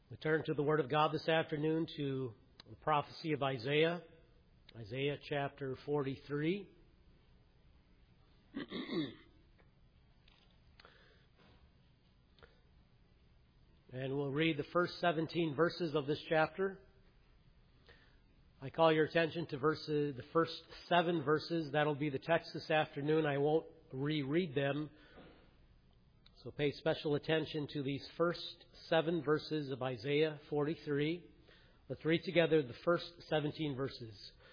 We turn to the Word of God this afternoon to the prophecy of Isaiah, Isaiah chapter 43. And we'll read the first 17 verses of this chapter. I call your attention to the first 7 verses. That'll be the text this afternoon. I won't reread them. So pay special attention to these first 7 verses of Isaiah 43. Let's read together the first 17 verses.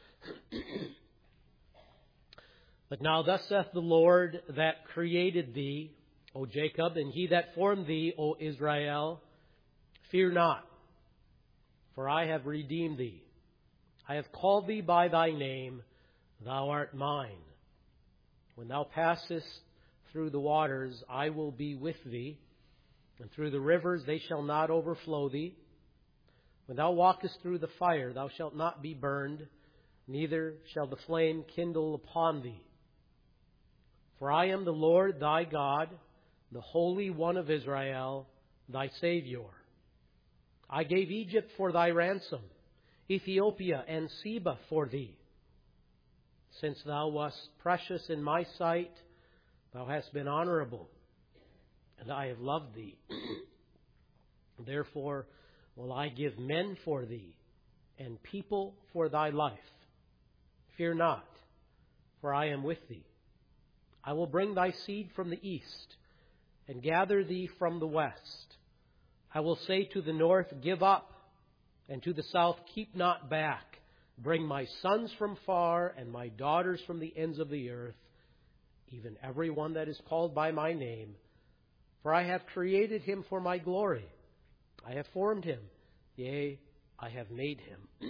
But now thus saith the Lord that created thee, O Jacob, and he that formed thee, O Israel, fear not, for I have redeemed thee. I have called thee by thy name, thou art mine. When thou passest through the waters, I will be with thee, and through the rivers they shall not overflow thee. When thou walkest through the fire, thou shalt not be burned, neither shall the flame kindle upon thee. For I am the Lord thy God, the Holy One of Israel, thy Savior. I gave Egypt for thy ransom, Ethiopia and Seba for thee. Since thou wast precious in my sight, thou hast been honorable, and I have loved thee. Therefore will I give men for thee, and people for thy life. Fear not, for I am with thee. I will bring thy seed from the east, and gather thee from the west. I will say to the north, Give up, and to the south, Keep not back. Bring my sons from far, and my daughters from the ends of the earth, even every one that is called by my name. For I have created him for my glory. I have formed him, yea, I have made him.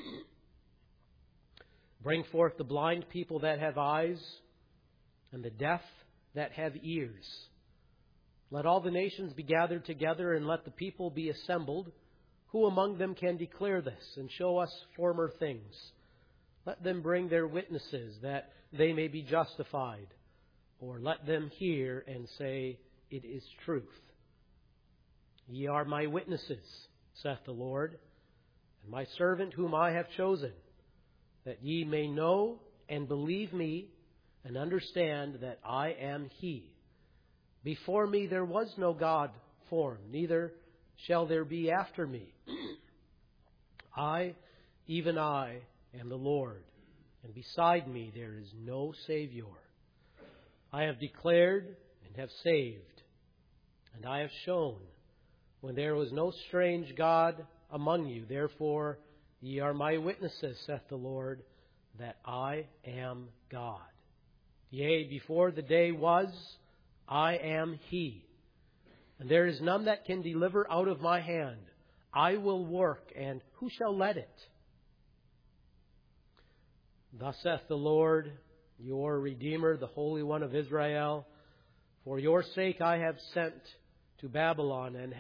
Bring forth the blind people that have eyes, and the deaf that have ears. Let all the nations be gathered together, and let the people be assembled. Who among them can declare this, and show us former things? Let them bring their witnesses, that they may be justified. Or let them hear and say, It is truth. Ye are my witnesses, saith the Lord, and my servant whom I have chosen, that ye may know and believe me, and understand that I am He. Before me there was no God formed, neither shall there be after me. I, even I, am the Lord, and beside me there is no Savior. I have declared and have saved, and I have shown when there was no strange God among you. Therefore ye are my witnesses, saith the Lord, that I am God. Yea, before the day was, I am He. And there is none that can deliver out of my hand. I will work, and who shall let it? Thus saith the Lord, your Redeemer, the Holy One of Israel. For your sake I have sent to Babylon, and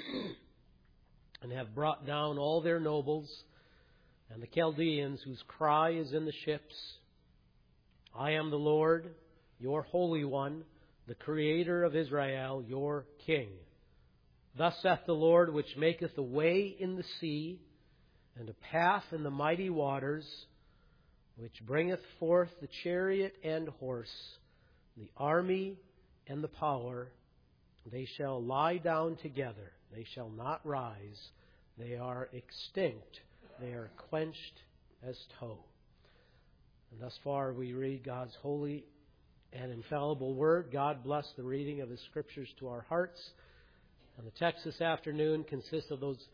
have brought down all their nobles, and the Chaldeans whose cry is in the ships. I am the Lord, your Holy One, the Creator of Israel, your King. Thus saith the Lord, which maketh a way in the sea, and a path in the mighty waters, which bringeth forth the chariot and horse, the army and the power. They shall lie down together. They shall not rise. They are extinct. They are quenched as tow. And thus far we read God's holy and infallible word. God bless the reading of His Scriptures to our hearts. And the text this afternoon consists of those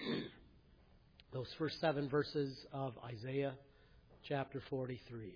first 7 verses of Isaiah chapter 43.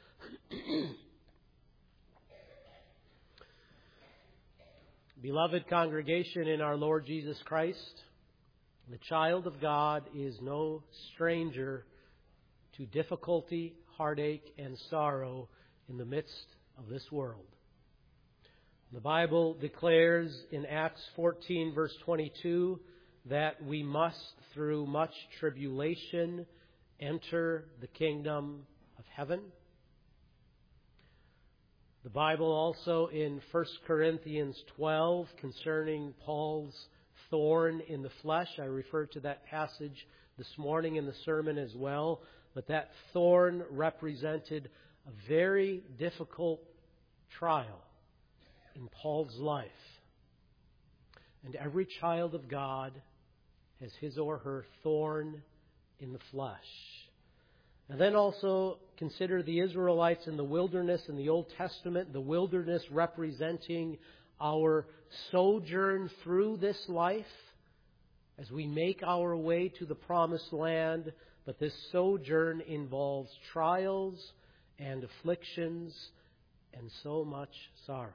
Beloved congregation in our Lord Jesus Christ, the child of God is no stranger to difficulty, heartache, and sorrow in the midst of this world. The Bible declares in Acts 14, verse 22, that we must, through much tribulation, enter the kingdom of heaven. The Bible also in 1 Corinthians 12 concerning Paul's thorn in the flesh. I referred to that passage this morning in the sermon as well. But that thorn represented a very difficult trial in Paul's life. And every child of God has his or her thorn in the flesh. And then also consider the Israelites in the wilderness in the Old Testament, the wilderness representing our sojourn through this life as we make our way to the promised land. But this sojourn involves trials and afflictions and so much sorrow.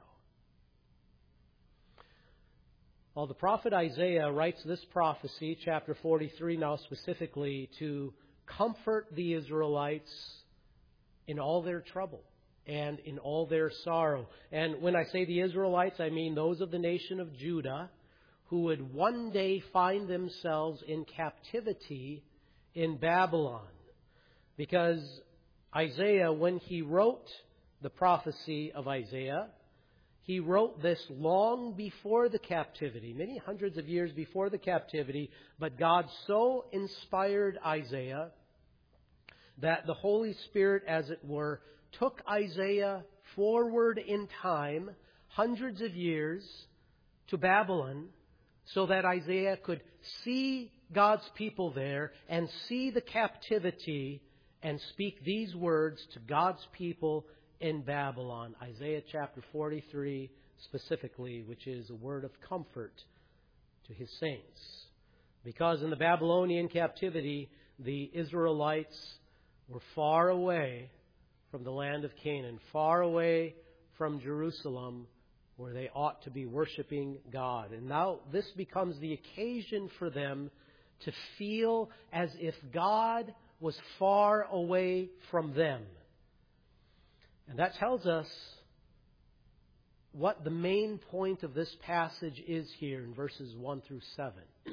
Well, the prophet Isaiah writes this prophecy, chapter 43 now specifically, to comfort the Israelites in all their trouble and in all their sorrow. And when I say the Israelites, I mean those of the nation of Judah who would one day find themselves in captivity in Babylon. Because Isaiah, when he wrote the prophecy of Isaiah, he wrote this long before the captivity, many hundreds of years before the captivity, but God so inspired Isaiah that the Holy Spirit, as it were, took Isaiah forward in time, hundreds of years, to Babylon, so that Isaiah could see God's people there and see the captivity and speak these words to God's people in Babylon. Isaiah chapter 43 specifically, which is a word of comfort to his saints. Because in the Babylonian captivity, the Israelites were far away from the land of Canaan, far away from Jerusalem, where they ought to be worshiping God. And now this becomes the occasion for them to feel as if God was far away from them. And that tells us what the main point of this passage is here in verses 1 through 7.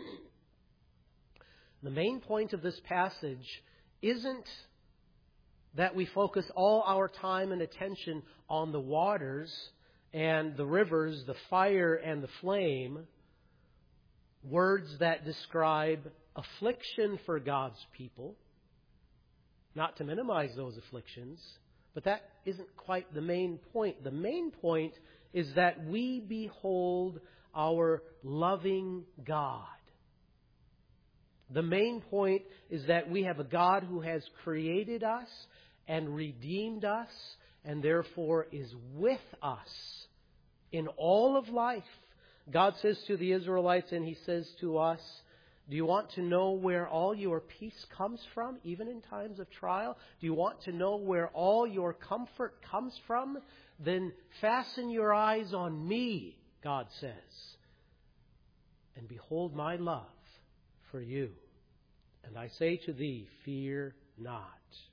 The main point of this passage isn't that we focus all our time and attention on the waters and the rivers, the fire and the flame, words that describe affliction for God's people, not to minimize those afflictions, but that isn't quite the main point. The main point is that we behold our loving God. The main point is that we have a God who has created us and redeemed us and therefore is with us in all of life. God says to the Israelites and He says to us, do you want to know where all your peace comes from, even in times of trial? Do you want to know where all your comfort comes from? Then fasten your eyes on me, God says, and behold my love for you. And I say to thee, fear not.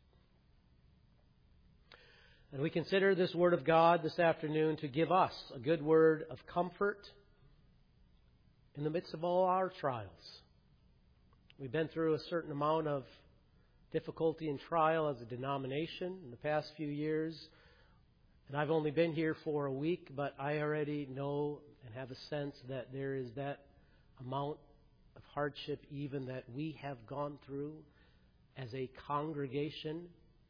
And we consider this word of God this afternoon to give us a good word of comfort in the midst of all our trials. We've been through a certain amount of difficulty and trial as a denomination in the past few years. And I've only been here for a week, but I already know and have a sense that there is that amount of hardship even that we have gone through as a congregation.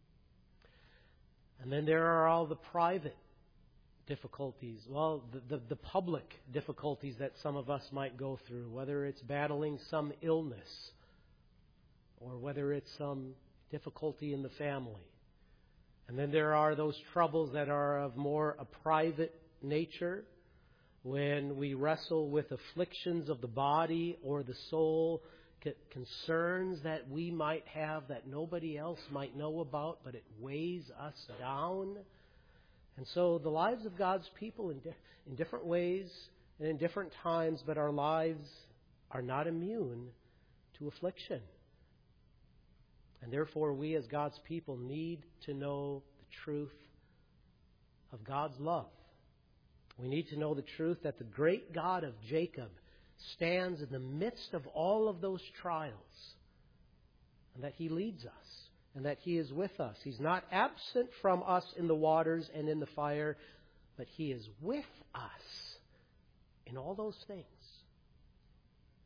And then there are all the private difficulties, well, the public difficulties that some of us might go through, whether it's battling some illness or whether it's some difficulty in the family. And then there are those troubles that are of more a private nature, when we wrestle with afflictions of the body or the soul, concerns that we might have that nobody else might know about, but it weighs us down. And so the lives of God's people in different ways and in different times, but our lives are not immune to affliction. And therefore we as God's people need to know the truth of God's love. We need to know the truth that the great God of Jacob stands in the midst of all of those trials, and that He leads us, and that He is with us. He's not absent from us in the waters and in the fire, but He is with us in all those things.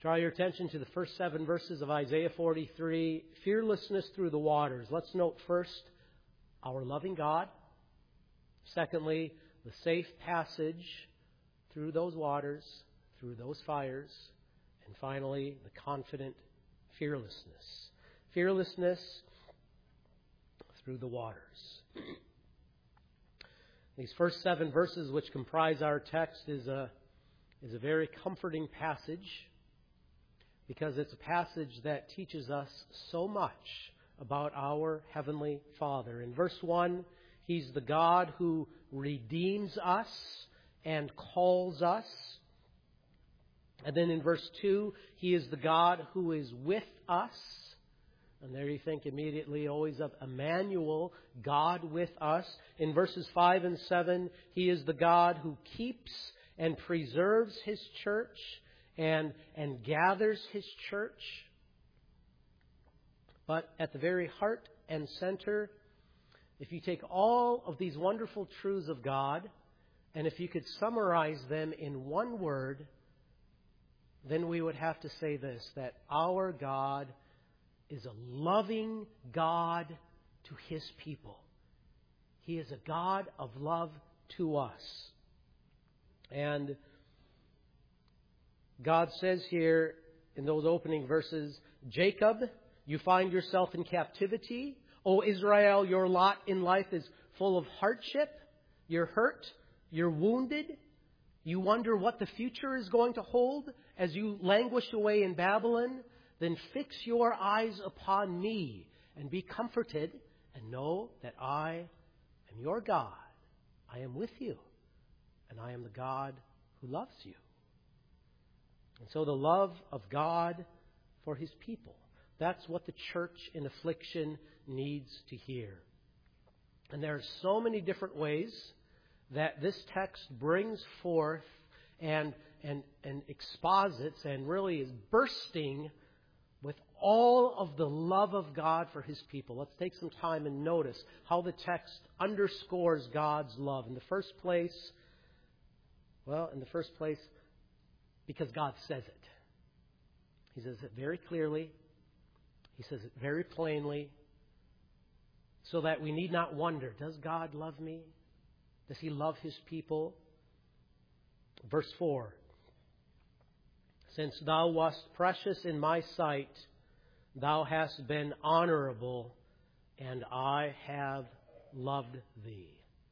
Draw your attention to the first 7 verses of Isaiah 43, fearlessness through the waters. Let's note first, our loving God. Secondly, the safe passage through those waters, through those fires. And finally, the confident fearlessness. Fearlessness through the waters. These first 7 verses, which comprise our text, is a very comforting passage, because it's a passage that teaches us so much about our Heavenly Father. In verse 1, He's the God who redeems us and calls us. And then in verse 2, He is the God who is with us. And there you think immediately always of Emmanuel, God with us. In verses 5 and 7, He is the God who keeps and preserves His church and gathers His church. But at the very heart and center, if you take all of these wonderful truths of God, and if you could summarize them in one word, then we would have to say this, that our God is a loving God to His people. He is a God of love to us. And God says here in those opening verses, Jacob, you find yourself in captivity. O Israel, your lot in life is full of hardship. You're hurt. You're wounded. You wonder what the future is going to hold as you languish away in Babylon. Then fix your eyes upon me and be comforted and know that I am your God. I am with you, and I am the God who loves you. And so the love of God for His people, that's what the church in affliction needs to hear. And there are so many different ways that this text brings forth and exposits and really is bursting with all of the love of God for His people. Let's take some time and notice how the text underscores God's love. In the first place, because God says it. He says it very clearly. He says it very plainly, so that we need not wonder, does God love me? Does He love His people? Verse 4. Since thou wast precious in my sight, thou hast been honorable, and I have loved thee.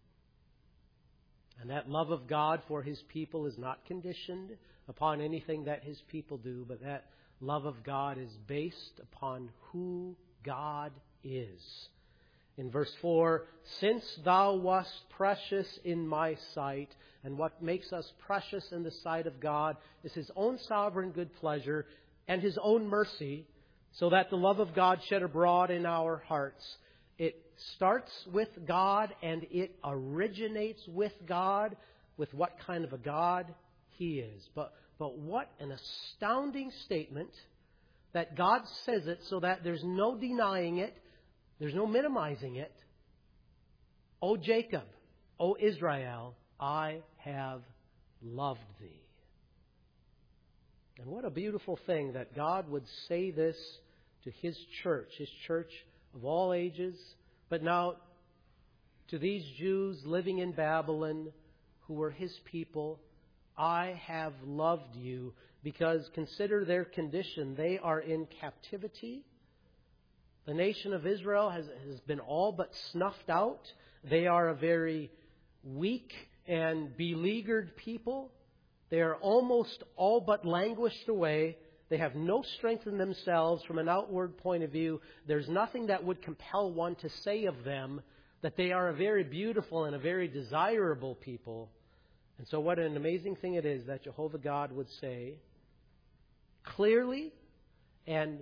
And that love of God for His people is not conditioned upon anything that His people do, but that love of God is based upon who God is. In verse 4, since thou wast precious in my sight, and what makes us precious in the sight of God is His own sovereign good pleasure and His own mercy, so that the love of God shed abroad in our hearts. It starts with God and it originates with God, with what kind of a God He is. But what an astounding statement that God says it so that there's no denying it, there's no minimizing it. O Jacob, O Israel, I have loved thee. And what a beautiful thing that God would say this to His church of all ages, but now to these Jews living in Babylon who were His people. I have loved you, because consider their condition. They are in captivity. The nation of Israel has been all but snuffed out. They are a very weak and beleaguered people. They are almost all but languished away. They have no strength in themselves from an outward point of view. There's nothing that would compel one to say of them that they are a very beautiful and a very desirable people. And so what an amazing thing it is that Jehovah God would say clearly and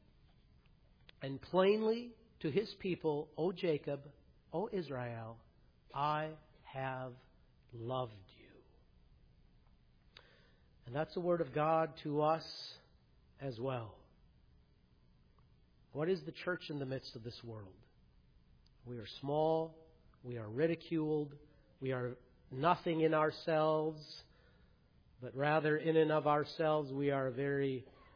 plainly to His people, O Jacob, O Israel, I have loved you. And that's the word of God to us as well. What is the church in the midst of this world? We are small. We are ridiculed. We are nothing in ourselves, but rather in and of ourselves we are a very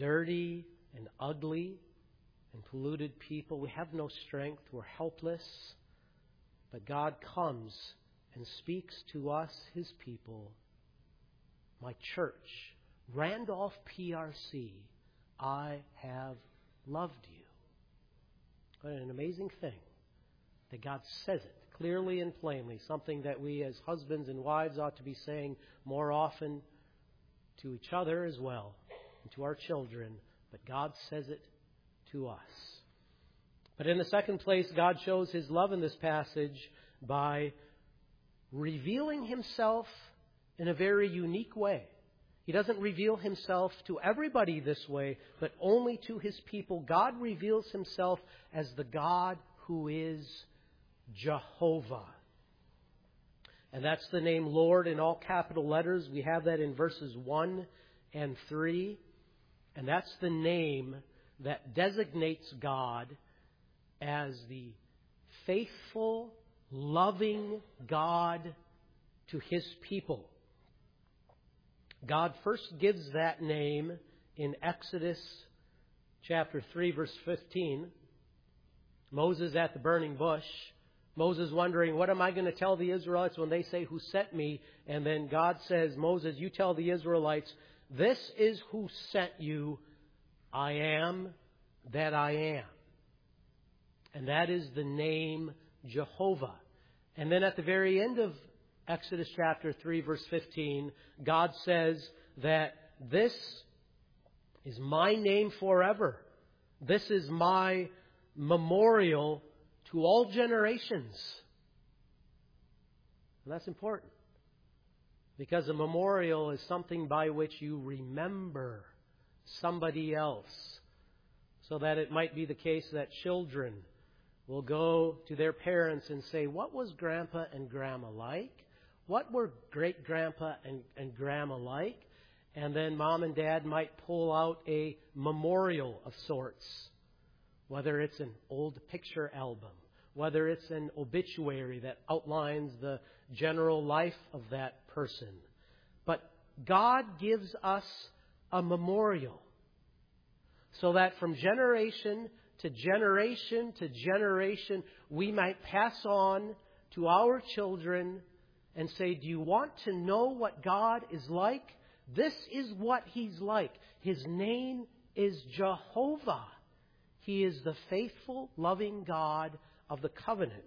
dirty and ugly and polluted people. We have no strength. We're helpless. But God comes and speaks to us, His people. My church, Randolph PRC, I have loved you. What an amazing thing that God says it clearly and plainly, something that we as husbands and wives ought to be saying more often to each other as well, and to our children, but God says it to us. But in the second place, God shows His love in this passage by revealing Himself in a very unique way. He doesn't reveal Himself to everybody this way, but only to His people. God reveals Himself as the God who is Jehovah. And that's the name Lord in all capital letters. We have that in verses 1 and 3. And that's the name that designates God as the faithful, loving God to His people. God first gives that name in Exodus chapter 3, verse 15. Moses at the burning bush. Moses wondering, what am I going to tell the Israelites when they say, who sent me? And then God says, Moses, you tell the Israelites, this is who sent you. I am that I am. And that is the name Jehovah. And then at the very end of Exodus chapter 3, verse 15, God says that this is my name forever. This is my memorial to all generations. And that's important, because a memorial is something by which you remember somebody else, so that it might be the case that children will go to their parents and say, what was Grandpa and Grandma like? What were great-grandpa and grandma like? And then Mom and Dad might pull out a memorial of sorts, whether it's an old picture album, whether it's an obituary that outlines the general life of that person. But God gives us a memorial so that from generation to generation to generation, we might pass on to our children and say, do you want to know what God is like? This is what He's like. His name is Jehovah. He is the faithful, loving God of the covenant.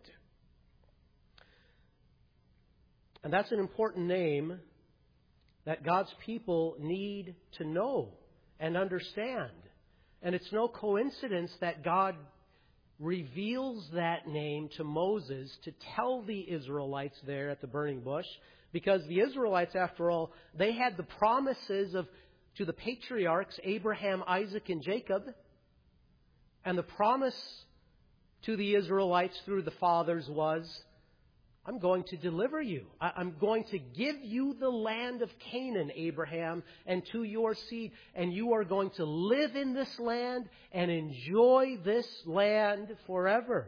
And that's an important name that God's people need to know and understand. And it's no coincidence that God reveals that name to Moses to tell the Israelites there at the burning bush, because the Israelites, after all, they had the promises to the patriarchs, Abraham, Isaac, and Jacob. And the promise to the Israelites through the fathers was, I'm going to deliver you. I'm going to give you the land of Canaan, Abraham, and to your seed. And you are going to live in this land and enjoy this land forever.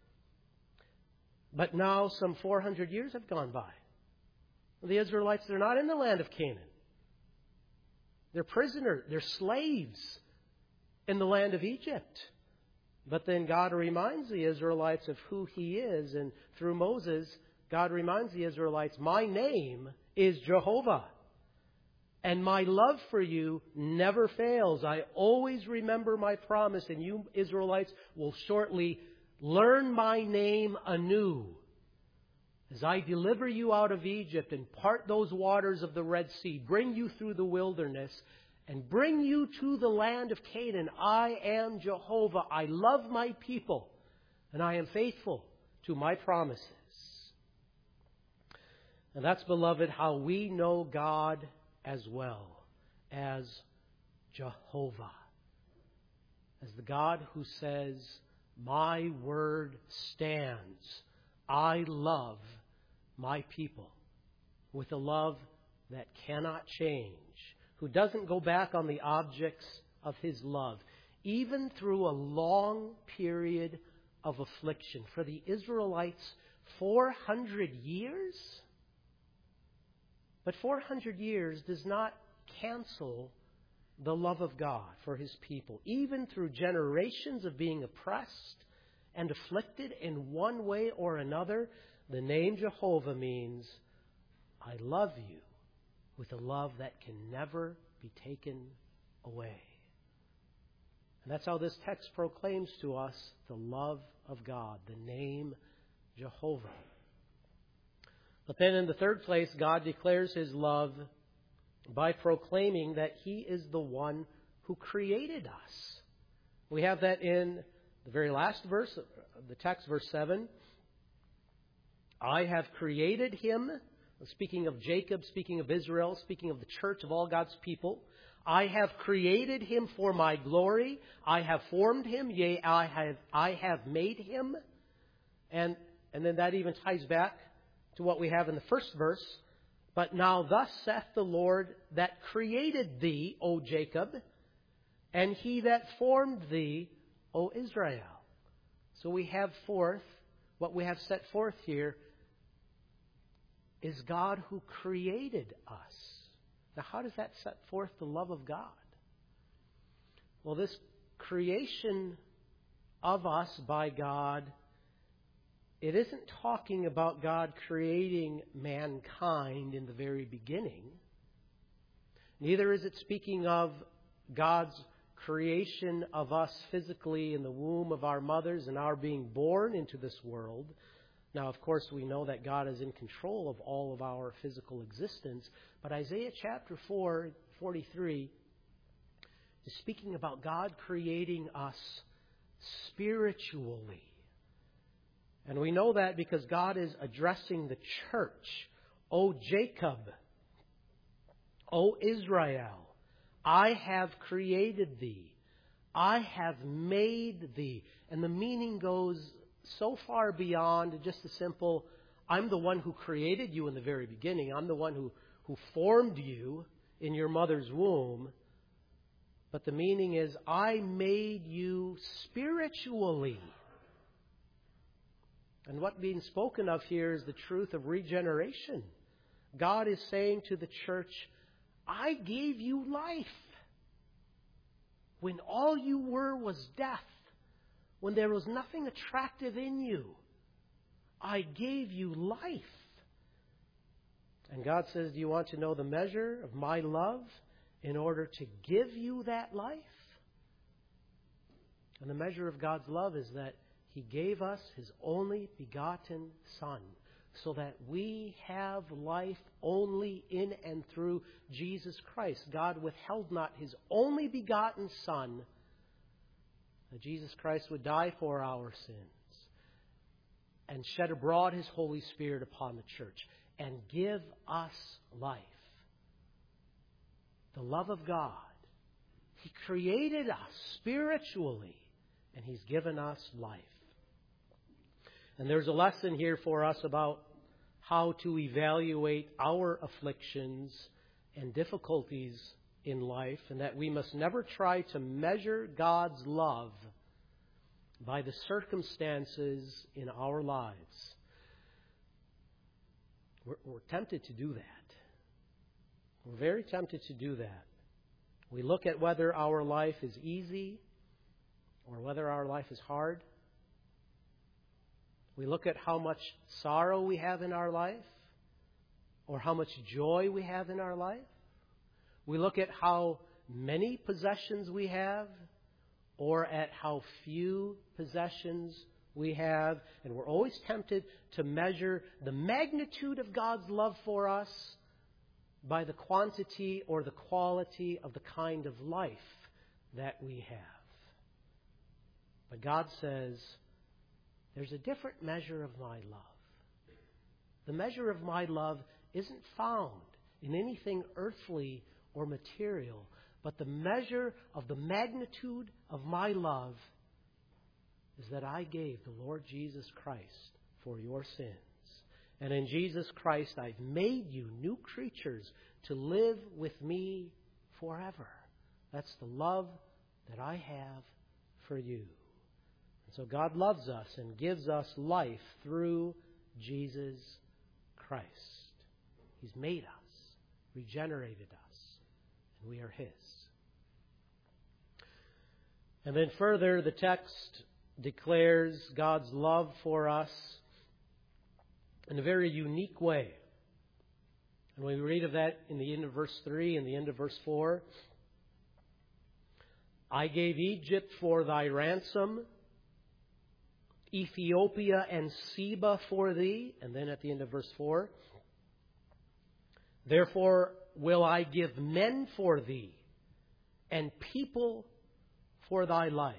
But now some 400 years have gone by. The Israelites, they're not in the land of Canaan. They're prisoners. They're slaves in the land of Egypt. But then God reminds the Israelites of who He is. And through Moses, God reminds the Israelites, my name is Jehovah. And my love for you never fails. I always remember my promise. And you Israelites will shortly learn my name anew. As I deliver you out of Egypt and part those waters of the Red Sea, bring you through the wilderness, and bring you to the land of Canaan. I am Jehovah. I love my people, and I am faithful to my promises. And that's, beloved, how we know God as well as Jehovah. As the God who says, my word stands. I love my people with a love that cannot change, who doesn't go back on the objects of His love, even through a long period of affliction. For the Israelites, 400 years? But 400 years does not cancel the love of God for His people, even through generations of being oppressed and afflicted in one way or another. The name Jehovah means, I love you with a love that can never be taken away. And that's how this text proclaims to us the love of God, the name Jehovah. But then in the third place, God declares His love by proclaiming that He is the one who created us. We have that in the very last verse of the text, verse 7. I have created him, speaking of Jacob, speaking of Israel, speaking of the church of all God's people. I have created him for my glory. I have formed him, yea, I have made him. And then that even ties back to what we have in the first verse. But now thus saith the Lord that created thee, O Jacob, and he that formed thee, O Israel. So we have forth, what we have set forth here is God who created us. Now how does that set forth the love of God? Well, this creation of us by God, it isn't talking about God creating mankind in the very beginning. Neither is it speaking of God's creation of us physically in the womb of our mothers and our being born into this world. Now, of course, we know that God is in control of all of our physical existence. But Isaiah chapter 43 is speaking about God creating us spiritually. And we know that because God is addressing the church. O Jacob, O Israel, I have created thee. I have made thee. And the meaning goes so far beyond just the simple, I'm the one who created you in the very beginning. I'm the one who formed you in your mother's womb. But the meaning is, I made you spiritually. And what being spoken of here is the truth of regeneration. God is saying to the church, I gave you life. When all you were was death, when there was nothing attractive in you, I gave you life. And God says, do you want to know the measure of my love in order to give you that life? And the measure of God's love is that He gave us His only begotten Son, so that we have life only in and through Jesus Christ. God withheld not His only begotten Son, that Jesus Christ would die for our sins, and shed abroad His Holy Spirit upon the church, and give us life. The love of God. He created us spiritually, and He's given us life. And there's a lesson here for us about how to evaluate our afflictions and difficulties in life, and that we must never try to measure God's love by the circumstances in our lives. We're tempted to do that. We're very tempted to do that. We look at whether our life is easy or whether our life is hard. We look at how much sorrow we have in our life or how much joy we have in our life. We look at how many possessions we have or at how few possessions we have. And we're always tempted to measure the magnitude of God's love for us by the quantity or the quality of the kind of life that we have. But God says, there's a different measure of my love. The measure of my love isn't found in anything earthly or material, but the measure of the magnitude of my love is that I gave the Lord Jesus Christ for your sins. And in Jesus Christ, I've made you new creatures to live with me forever. That's the love that I have for you. And so God loves us and gives us life through Jesus Christ. He's made us, regenerated us, and we are His. And then further, the text declares God's love for us in a very unique way. And we read of that in the end of verse 3 and the end of verse 4. I gave Egypt for thy ransom, Ethiopia and Seba for thee. And then at the end of verse 4, therefore will I give men for thee, and people for thy life.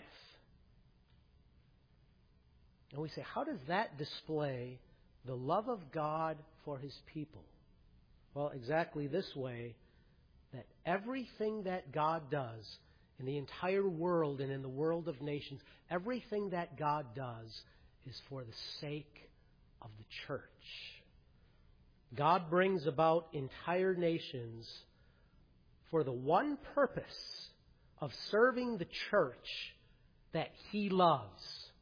And we say, how does that display the love of God for His people? Well, exactly this way, that everything that God does in the entire world and in the world of nations, everything that God does is for the sake of the church. God brings about entire nations for the one purpose of serving the church that He loves.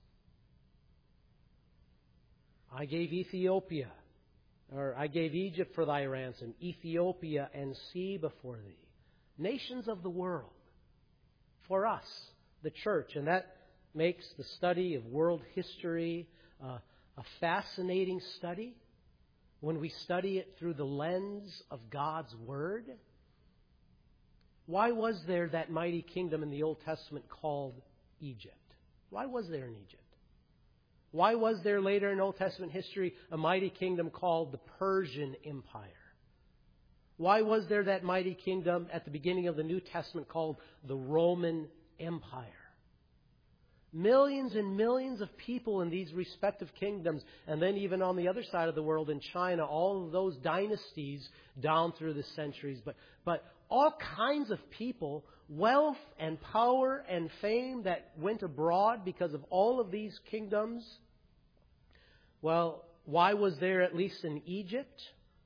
I gave Egypt for thy ransom, Ethiopia and Seba for thee. Nations of the world. For us, the church. And that makes the study of world history a fascinating study when we study it through the lens of God's Word. Why was there that mighty kingdom in the Old Testament called Egypt? Why was there in Egypt? Why was there later in Old Testament history a mighty kingdom called the Persian Empire? Why was there that mighty kingdom at the beginning of the New Testament called the Roman Empire? Millions and millions of people in these respective kingdoms, and then even on the other side of the world in China, all of those dynasties down through the centuries. But all kinds of people, wealth and power and fame that went abroad because of all of these kingdoms. Well, why was there at least in Egypt?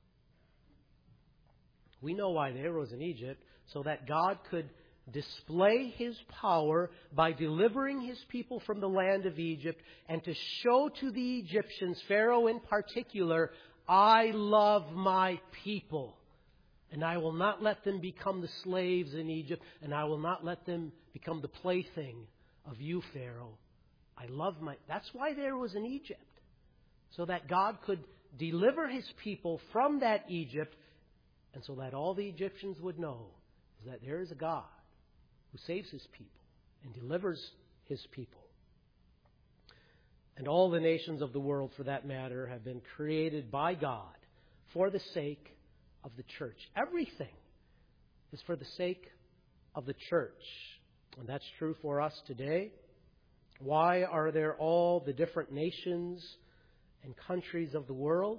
We know why there was in Egypt, so that God could display His power by delivering His people from the land of Egypt and to show to the Egyptians, Pharaoh in particular, I love my people. And I will not let them become the slaves in Egypt, and I will not let them become the plaything of you, Pharaoh. That's why there was in Egypt. So that God could deliver His people from that Egypt, and so that all the Egyptians would know is that there is a God who saves His people and delivers His people. And all the nations of the world, for that matter, have been created by God for the sake of the church. Everything is for the sake of the church. And that's true for us today. Why are there all the different nations and countries of the world?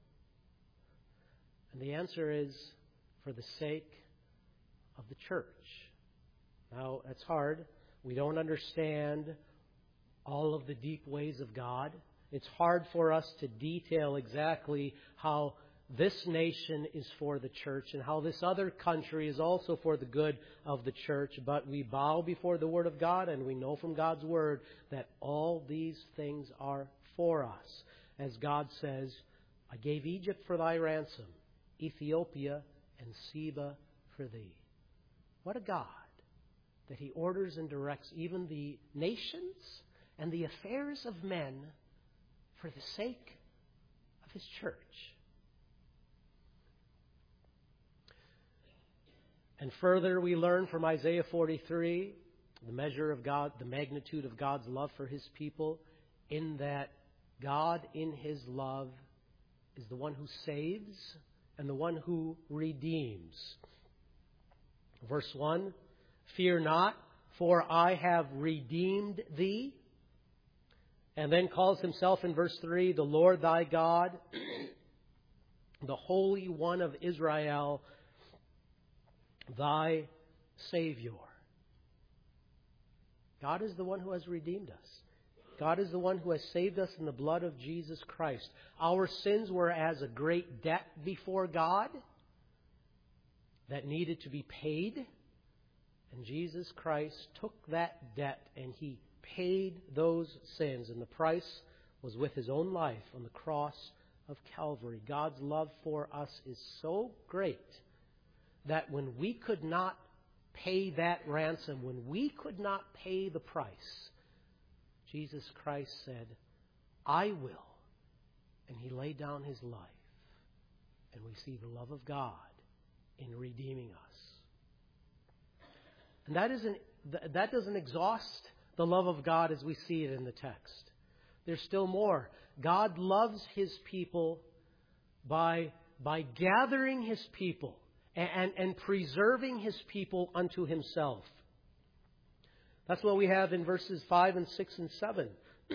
And the answer is for the sake of the church. Now, that's hard. We don't understand all of the deep ways of God. It's hard for us to detail exactly how this nation is for the church and how this other country is also for the good of the church. But we bow before the Word of God, and we know from God's Word that all these things are for us. As God says, I gave Egypt for thy ransom, Ethiopia and Seba for thee. What a God, that He orders and directs even the nations and the affairs of men for the sake of His church. And further, we learn from Isaiah 43 the measure of God, the magnitude of God's love for His people, in that God in His love is the one who saves and the one who redeems. Verse 1, fear not, for I have redeemed thee. And then calls Himself in verse 3, the Lord thy God, the Holy One of Israel, thy Savior. God is the one who has redeemed us. God is the one who has saved us in the blood of Jesus Christ. Our sins were as a great debt before God that needed to be paid. And Jesus Christ took that debt and He paid those sins. And the price was with His own life on the cross of Calvary. God's love for us is so great that when we could not pay that ransom, when we could not pay the price, Jesus Christ said, I will. And He laid down His life. And we see the love of God in redeeming us. And that doesn't exhaust the love of God as we see it in the text. There's still more. God loves His people by gathering His people and preserving His people unto Himself. That's what we have in verses 5 and 6 and 7.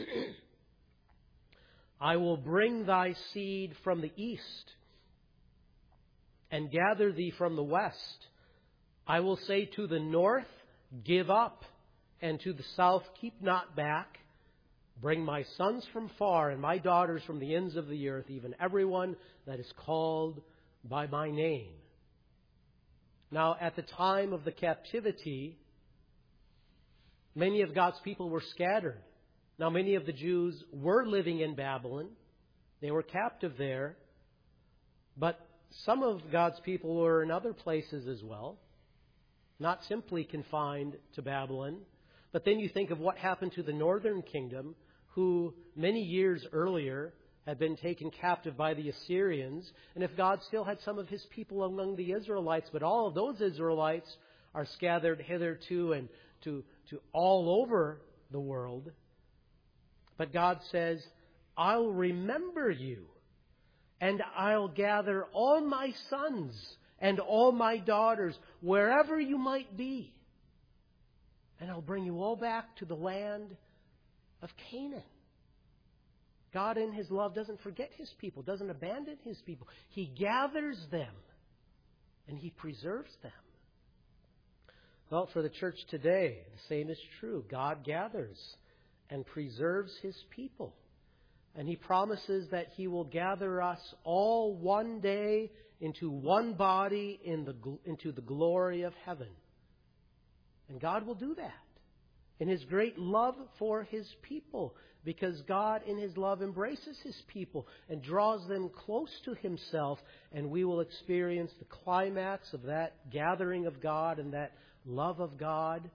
I will bring thy seed from the east and gather thee from the west. I will say to the north, give up, and to the south, keep not back. Bring my sons from far and my daughters from the ends of the earth, even everyone that is called by my name. Now, at the time of the captivity, many of God's people were scattered. Now, many of the Jews were living in Babylon. They were captive there. But some of God's people were in other places as well, not simply confined to Babylon. But then you think of what happened to the northern kingdom, who many years earlier had been taken captive by the Assyrians. And if God still had some of His people among the Israelites, but all of those Israelites are scattered hitherto and to all over the world. But God says, I'll remember you, and I'll gather all my sons and all my daughters, wherever you might be. And I'll bring you all back to the land of Canaan. God in His love doesn't forget His people, doesn't abandon His people. He gathers them and He preserves them. Well, for the church today, the same is true. God gathers and preserves His people. And He promises that He will gather us all one day into one body into the glory of heaven. And God will do that in His great love for His people, because God in His love embraces His people and draws them close to Himself, and we will experience the climax of that gathering of God and that love of God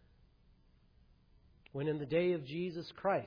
when in the day of Jesus Christ,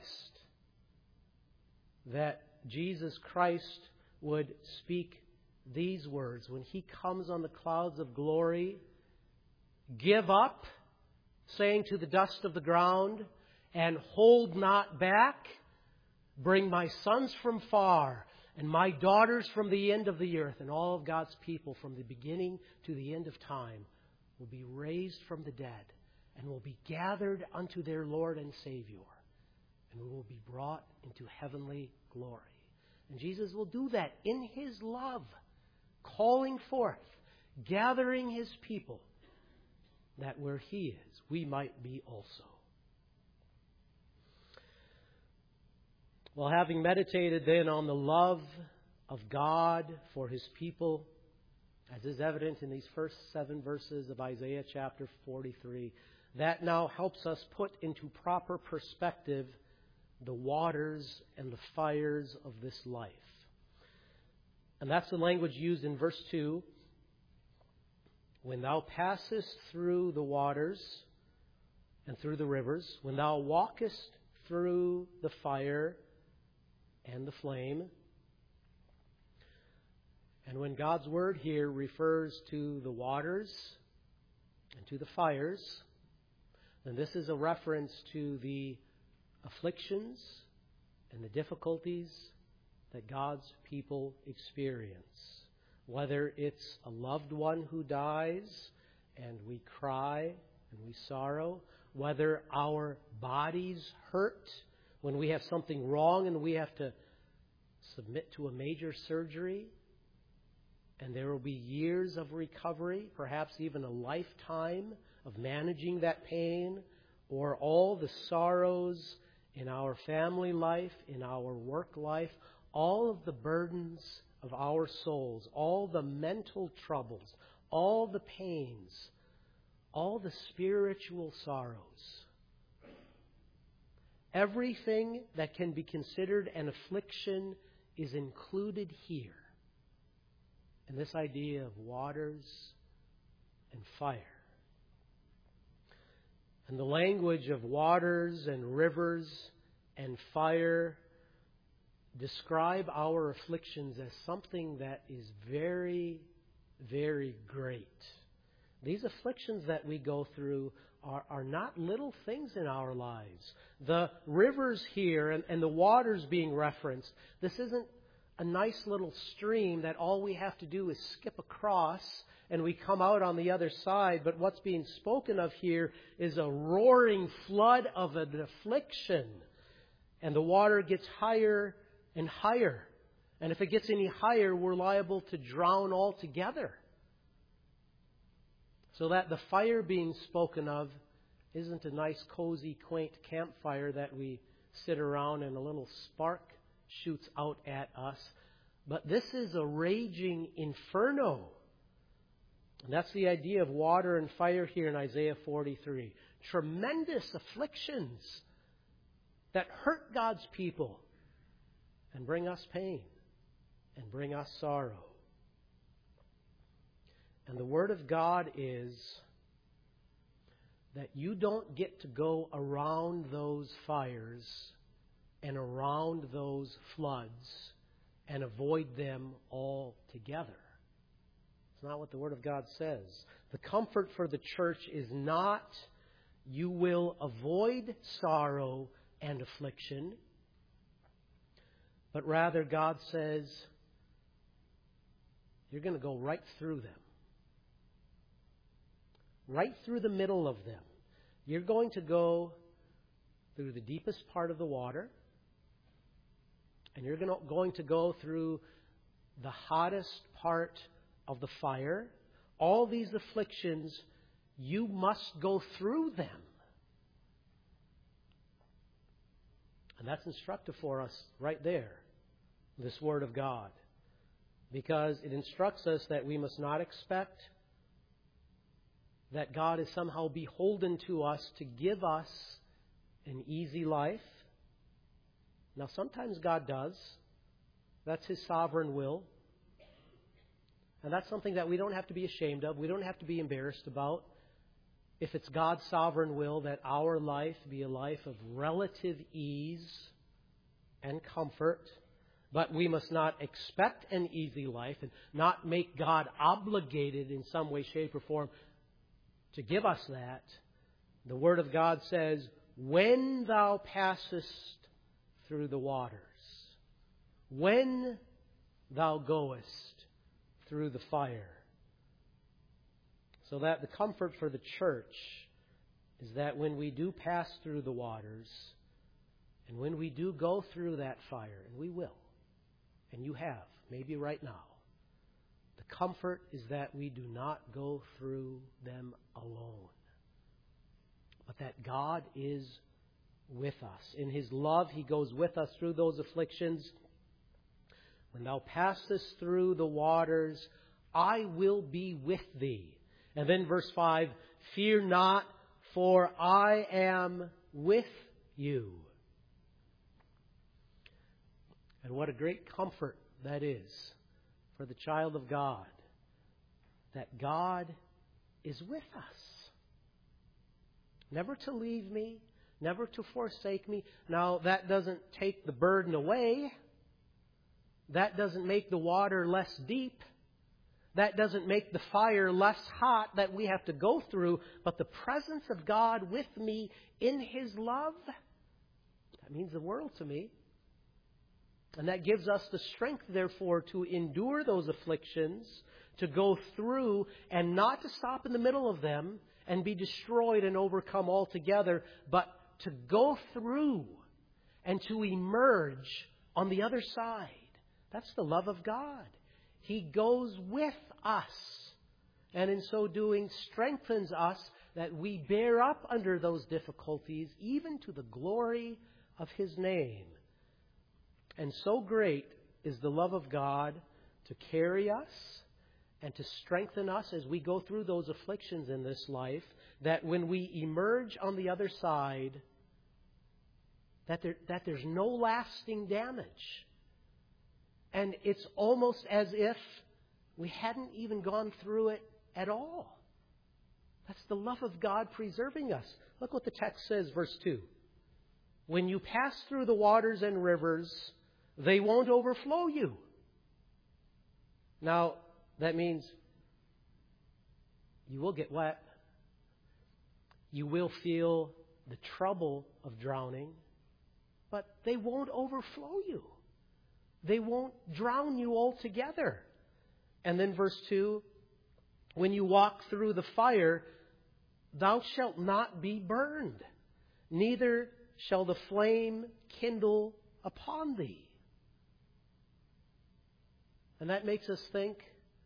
that Jesus Christ would speak these words when He comes on the clouds of glory, give up, saying to the dust of the ground, and hold not back. Bring my sons from far and my daughters from the end of the earth. And all of God's people from the beginning to the end of time will be raised from the dead and will be gathered unto their Lord and Savior. And we will be brought into heavenly glory. And Jesus will do that in His love, calling forth, gathering His people, that where He is, we might be also. Well, having meditated then on the love of God for His people, as is evident in these first 7 verses of Isaiah chapter 43, that now helps us put into proper perspective the waters and the fires of this life. And that's the language used in verse 2. When thou passest through the waters and through the rivers, when thou walkest through the fire and the flame. And when God's word here refers to the waters and to the fires, then this is a reference to the afflictions and the difficulties that God's people experience. Whether it's a loved one who dies and we cry and we sorrow, whether our bodies hurt when we have something wrong and we have to submit to a major surgery, and there will be years of recovery, perhaps even a lifetime of managing that pain, or all the sorrows in our family life, in our work life, all of the burdens of our souls, all the mental troubles, all the pains, all the spiritual sorrows. Everything that can be considered an affliction is included here in this idea of waters and fire. And the language of waters and rivers and fire describe our afflictions as something that is very, very great. These afflictions that we go through are not little things in our lives. The rivers here and the waters being referenced, this isn't a nice little stream that all we have to do is skip across and we come out on the other side. But what's being spoken of here is a roaring flood of an affliction. And the water gets higher and higher. And if it gets any higher, we're liable to drown altogether. So that the fire being spoken of isn't a nice, cozy, quaint campfire that we sit around and a little spark shoots out at us. But this is a raging inferno. And that's the idea of water and fire here in Isaiah 43. Tremendous afflictions that hurt God's people and bring us pain and bring us sorrow. And the Word of God is that you don't get to go around those fires and around those floods and avoid them altogether. It's not what the Word of God says. The comfort for the church is not you will avoid sorrow and affliction, but rather God says you're going to go right through them. Right through the middle of them. You're going to go through the deepest part of the water, and you're going to go through the hottest part of the fire. All these afflictions, you must go through them. And that's instructive for us right there, this Word of God. Because it instructs us that we must not expect that God is somehow beholden to us to give us an easy life. Now, sometimes God does. That's His sovereign will. And that's something that we don't have to be ashamed of. We don't have to be embarrassed about. If it's God's sovereign will that our life be a life of relative ease and comfort, but we must not expect an easy life and not make God obligated in some way, shape, or form to give us that. The Word of God says, when thou passest through the waters, when thou goest through the fire. So that the comfort for the church is that when we do pass through the waters, and when we do go through that fire, and we will, and you have, maybe right now, the comfort is that we do not go through them alone, but that God is with us. In His love, He goes with us through those afflictions. When thou passest through the waters, I will be with thee. And then verse 5, fear not, for I am with you. And what a great comfort that is for the child of God, that God is with us. Never to leave me, never to forsake me. Now, that doesn't take the burden away. That doesn't make the water less deep. That doesn't make the fire less hot that we have to go through. But the presence of God with me in His love, that means the world to me. And that gives us the strength, therefore, to endure those afflictions, to go through and not to stop in the middle of them and be destroyed and overcome altogether, but to go through and to emerge on the other side. That's the love of God. He goes with us, and in so doing strengthens us that we bear up under those difficulties, even to the glory of His name. And so great is the love of God to carry us and to strengthen us as we go through those afflictions in this life, that when we emerge on the other side, that there's no lasting damage. And it's almost as if we hadn't even gone through it at all. It's the love of God preserving us. Look what the text says, verse 2. When you pass through the waters and rivers, they won't overflow you. Now, that means you will get wet. You will feel the trouble of drowning, but they won't overflow you. They won't drown you altogether. And then verse 2, when you walk through the fire, thou shalt not be burned, neither shall the flame kindle upon thee. And that makes us think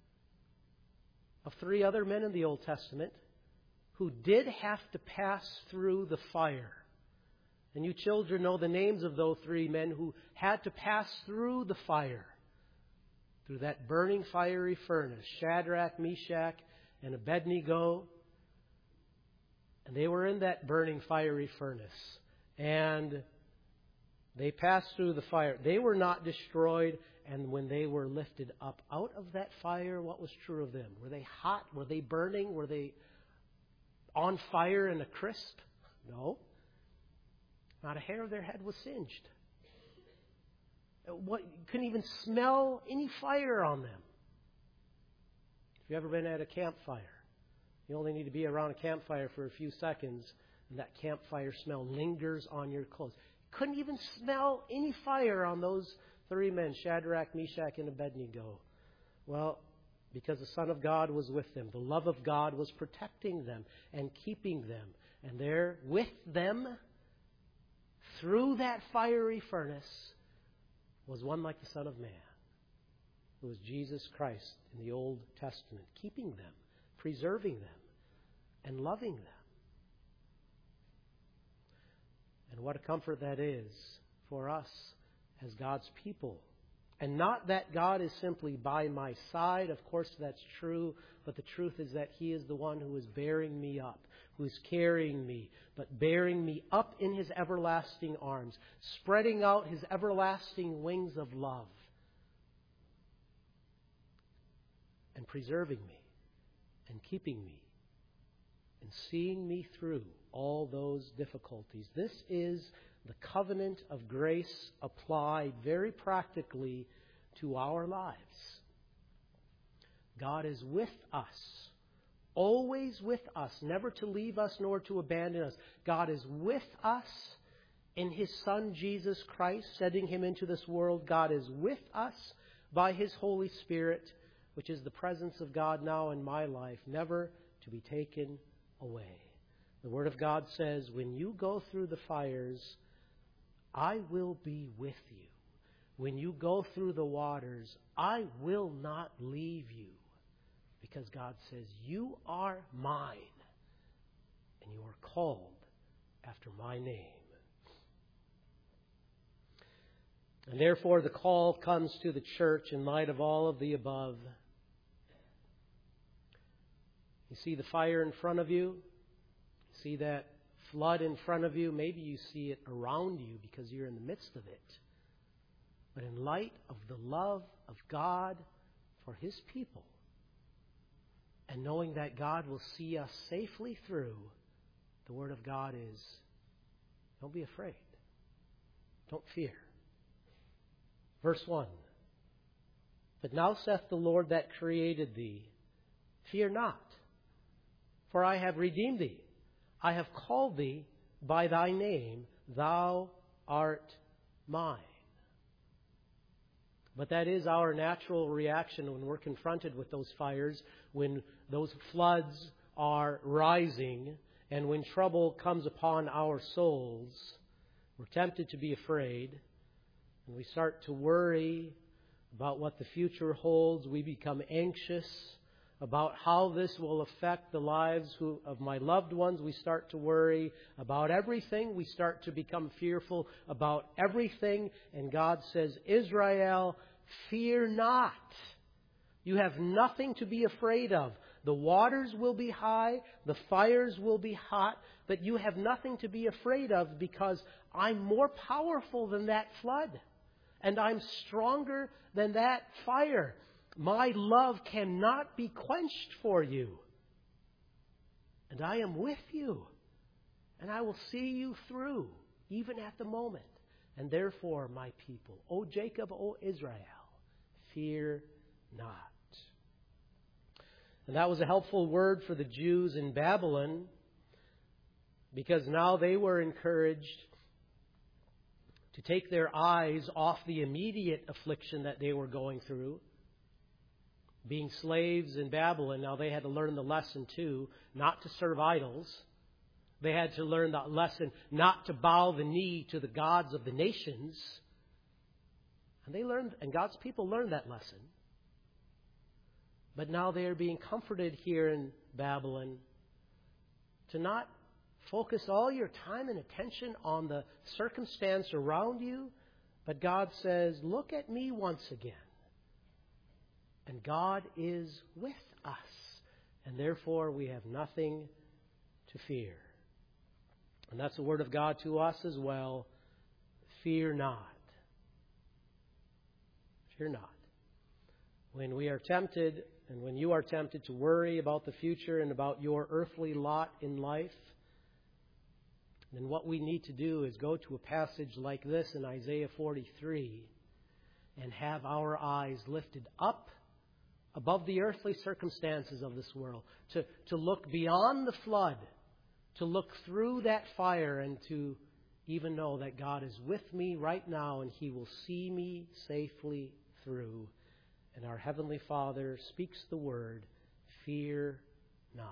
of 3 other men in the Old Testament who did have to pass through the fire. And you children know the names of those 3 men who had to pass through the fire, through that burning fiery furnace, Shadrach, Meshach, and Abednego. And they were in that burning fiery furnace. And they passed through the fire. They were not destroyed. And when they were lifted up out of that fire, what was true of them? Were they hot? Were they burning? Were they on fire and a crisp? No. Not a hair of their head was singed. You couldn't even smell any fire on them. If you've ever been at a campfire, you only need to be around a campfire for a few seconds, and that campfire smell lingers on your clothes. Couldn't even smell any fire on those 3 men, Shadrach, Meshach, and Abednego. Well, because the Son of God was with them. The love of God was protecting them and keeping them. And there with them, through that fiery furnace, was one like the Son of Man, who was Jesus Christ in the Old Testament, keeping them, preserving them, and loving them. And what a comfort that is for us as God's people. And not that God is simply by my side. Of course, that's true. But the truth is that He is the one who is bearing me up, who is carrying me, but bearing me up in His everlasting arms, spreading out His everlasting wings of love, and preserving me, and keeping me, and seeing me through all those difficulties. This is the covenant of grace applied very practically to our lives. God is with us, always with us, never to leave us nor to abandon us. God is with us in His Son Jesus Christ, sending Him into this world. God is with us by His Holy Spirit, which is the presence of God now in my life, never to be taken away. The Word of God says, when you go through the fires, I will be with you. When you go through the waters, I will not leave you. Because God says, you are mine, and you are called after my name. And therefore the call comes to the church in light of all of the above. You see the fire in front of you? See that flood in front of you? Maybe you see it around you because you're in the midst of it. But in light of the love of God for His people, and knowing that God will see us safely through, the Word of God is, don't be afraid. Don't fear. Verse 1. But now saith the Lord that created thee, fear not, for I have redeemed thee. I have called thee by thy name, thou art mine. But that is our natural reaction when we're confronted with those fires, when those floods are rising, and when trouble comes upon our souls. We're tempted to be afraid, and we start to worry about what the future holds. We become anxious about how this will affect the lives of my loved ones. We start to worry about everything. We start to become fearful about everything. And God says, Israel, fear not. You have nothing to be afraid of. The waters will be high, the fires will be hot, but you have nothing to be afraid of because I'm more powerful than that flood. And I'm stronger than that fire. My love cannot be quenched for you. And And I am with you, and I will see you through, even at the moment. And therefore, my people, O Jacob, O Israel, fear not. And that was a helpful word for the Jews in Babylon, because now they were encouraged to take their eyes off the immediate affliction that they were going through. Being slaves in Babylon, now they had to learn the lesson too, not to serve idols. They had to learn the lesson not to bow the knee to the gods of the nations. And God's people learned that lesson. But now they are being comforted here in Babylon to not focus all your time and attention on the circumstance around you. But God says, look at me once again. And God is with us. And therefore we have nothing to fear. And that's the word of God to us as well. Fear not. Fear not. When we are tempted, and when you are tempted to worry about the future and about your earthly lot in life, then what we need to do is go to a passage like this in Isaiah 43 and have our eyes lifted up above the earthly circumstances of this world, to look beyond the flood, to look through that fire, and to even know that God is with me right now and He will see me safely through. And our Heavenly Father speaks the word, fear not.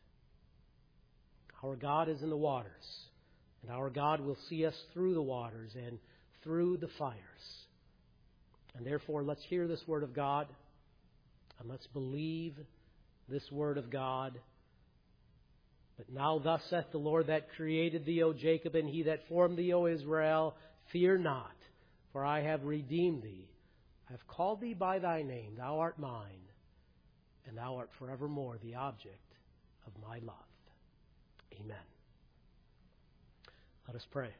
Our God is in the waters, and our God will see us through the waters and through the fires. And therefore, let's hear this word of God, and let's believe this word of God. But now thus saith the Lord that created thee, O Jacob, and He that formed thee, O Israel, fear not, for I have redeemed thee. I have called thee by thy name, thou art mine, and thou art forevermore the object of my love. Amen. Let us pray.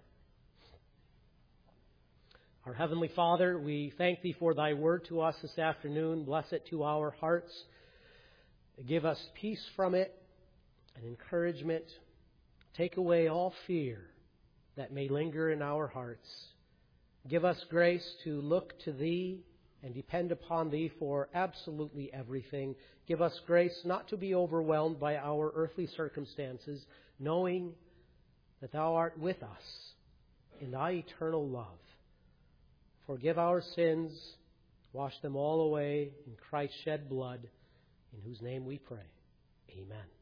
Our Heavenly Father, we thank Thee for Thy word to us this afternoon. Bless it to our hearts. Give us peace from it and encouragement. Take away all fear that may linger in our hearts. Give us grace to look to Thee and depend upon Thee for absolutely everything. Give us grace not to be overwhelmed by our earthly circumstances, knowing that Thou art with us in Thy eternal love. Forgive our sins, wash them all away in Christ's shed blood, in whose name we pray. Amen.